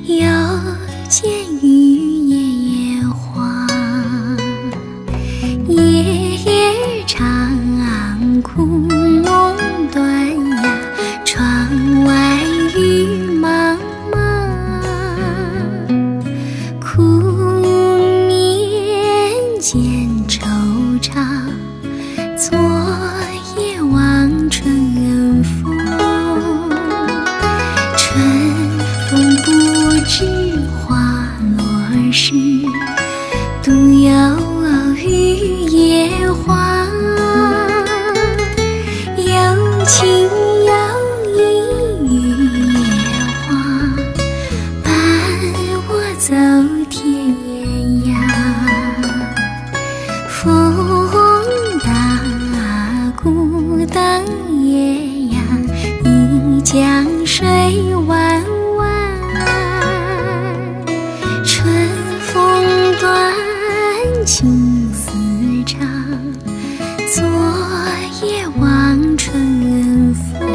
又见雨夜夜花，夜夜长空梦断呀，窗外雨茫茫，苦眠间惆怅，昨夜望春风，春风不知花落时，独有雨夜花。有情有义雨夜花，伴我走天涯。风大鼓荡夜呀，一江水弯弯。春风短，青丝长，昨夜望春风。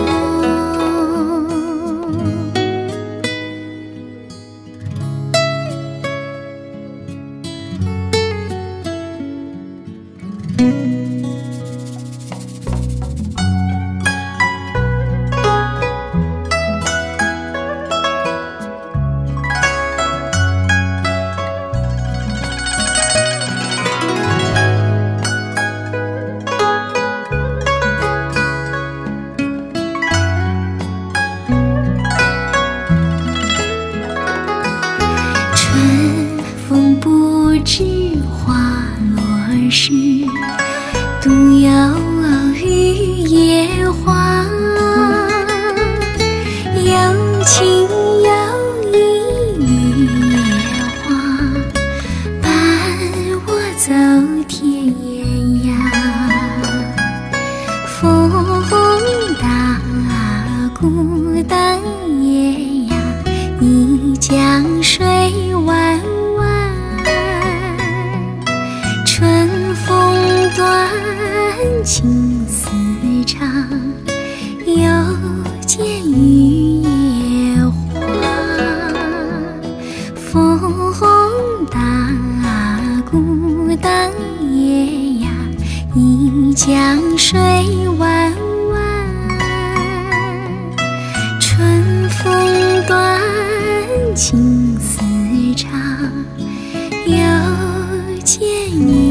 风不知花落时，独有雨夜花。有情有义雨夜花，伴我走天涯。风大鼓荡夜呀，一江水弯弯。春风短，青丝长，又见雨夜花。风大鼓荡夜呀，一江水弯弯。春风短，青丝长，又见雨。